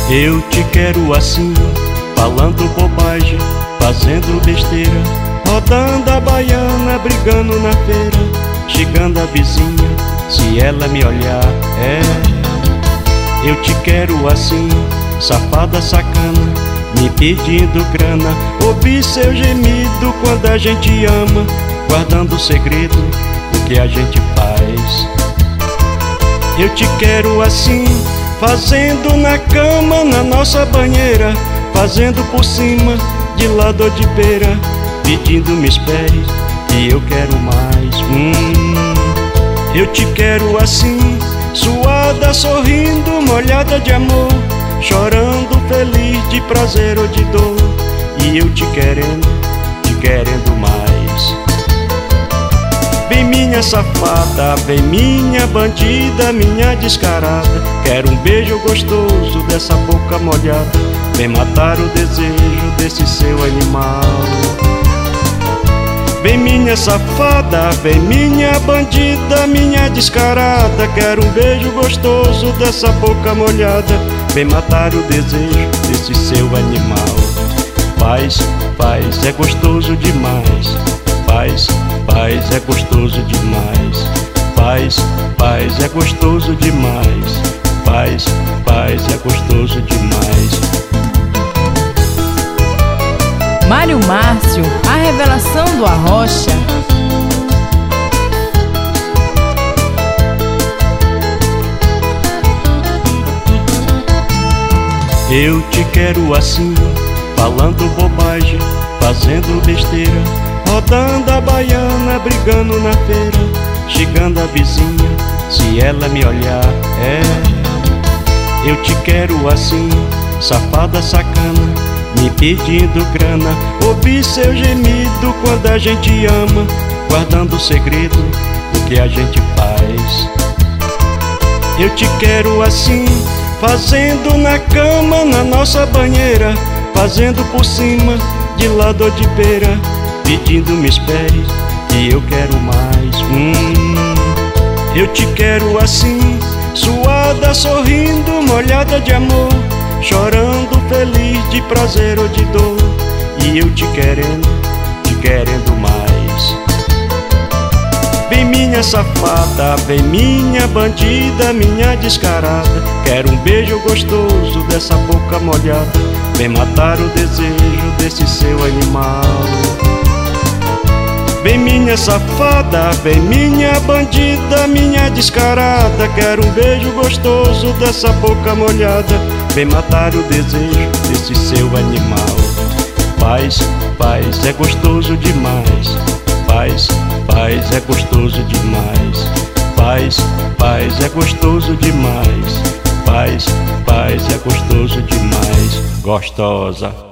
Eu te quero assim, falando bobagem, fazendo besteira, rodando a baiana, brigando na feira, chegando a vizinha, se ela me olhar, eu te quero assim, safada sacana, me pedindo grana, ouvir seu gemido quando a gente ama, guardando o segredo do que a gente faz. Eu te quero assim, fazendo na cama, na nossa banheira, fazendo por cima, de lado ou de beira, pedindo me espere, que eu quero mais. Eu te quero assim, suada, sorrindo, molhada de amor, chorando feliz de prazer ou de dor, e eu te querendo mais. Vem minha safada, vem minha bandida, minha descarada, quero um beijo gostoso dessa boca molhada, vem matar o desejo desse seu animal. Vem minha safada, vem minha bandida, minha descarada, quero um beijo gostoso dessa boca molhada, vem matar o desejo desse seu animal. Paz, é gostoso demais. Paz, é gostoso demais. Paz, é gostoso demais. Paz, é gostoso demais. Mário Márcio, a revelação do Arrocha. Eu te quero assim, falando bobagem, fazendo besteira, rodando a baiana, brigando na feira, chegando a vizinha, se ela me olhar, eu te quero assim, safada sacana, me pedindo grana, ouvir seu gemido quando a gente ama, guardando o segredo do que a gente faz. Eu te quero assim, fazendo na cama, na nossa banheira, fazendo por cima, de lado ou de beira, pedindo me espere, que eu quero mais. Eu te quero assim, suada, sorrindo, molhada de amor, chorando feliz de prazer ou de dor, e eu te querendo mais. Vem minha safada, vem minha bandida, minha descarada, quero um beijo gostoso dessa boca molhada, vem matar o desejo desse seu animal. Vem minha safada, vem minha bandida, minha descarada, quero um beijo gostoso dessa boca molhada, vem matar o desejo desse seu animal. Paz, é gostoso demais. Paz, é gostoso demais. Paz, é gostoso demais. Paz, é gostoso demais. Gostosa.